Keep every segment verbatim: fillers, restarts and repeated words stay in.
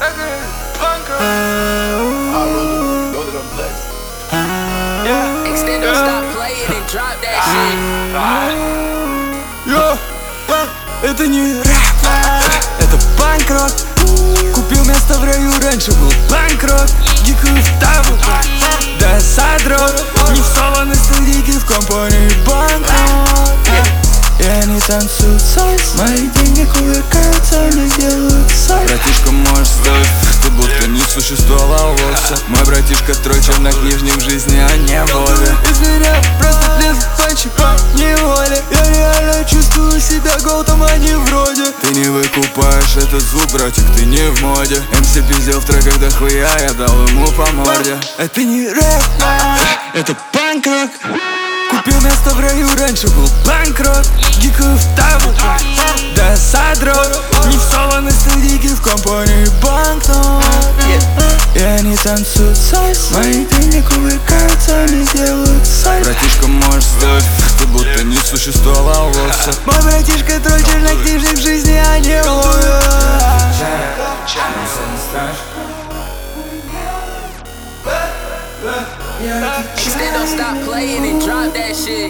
Extendo, stop playing and drop that shit. Йо, это не рэп, это панк-рок. Купил место в раю, раньше был панк-рок. Гикаю в табу, да задрот. Не в соло на студийке, в компании банкрот. И они танцуют сальс, мои деньги кувыркаются, они делают сальс. Братишка, можешь сделать ты будто не существовало вовсе. Мой братишка трой чернокнижник в жизни, а не воле. Из меня просто лезут панчи по неволе. Я реально чувствую себя голдом, а не вроде. Ты не выкупаешь этот звук, братик, ты не в моде. МС пиздел в треках до хуя, я дал ему по морде. Это не рэп, это панк-рок. Купил место в раю, раньше был панк-рок. Гикаю в табу, да задрот. Не в соло на студийке, в компании банкнот. И они танцуют сальс, мои деньги кувыркаются, они делают сальс. Братишка, можешь сделать ты будто не существовало вовсе. Мой братишка трой чернокнижник в жизни, а не воле. Extendo, stop playing and drop that shit.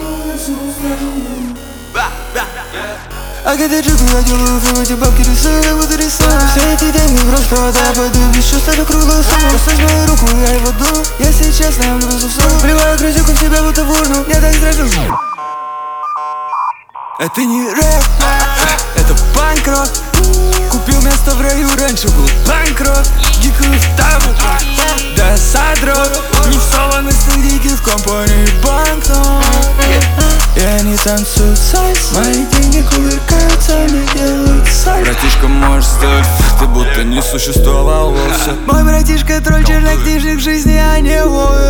А когда джипы я делаю, в эти бабки рисую, я буду рисовать. Все эти деньги просто вода, пойду без чувств, это круглую сумму. Поставь мою руку, я его дуну. Если честно, я влюблюсь в сон. Вливаю грязюку в себя, будто в урну. Я так страшно. Это не рэп, это панк-рок. Купил место в раю, раньше был панк-рок. Гикаю в табу, да задрот. Не в соло на студийке, в компании банкнот. И они танцуют сальс, мои деньги кувыркаются, они делают сальс. Братишка, можешь сделать ты будто не существовал вовсе. Мой братишка тролль чернокнижник в жизни, а не вовсе.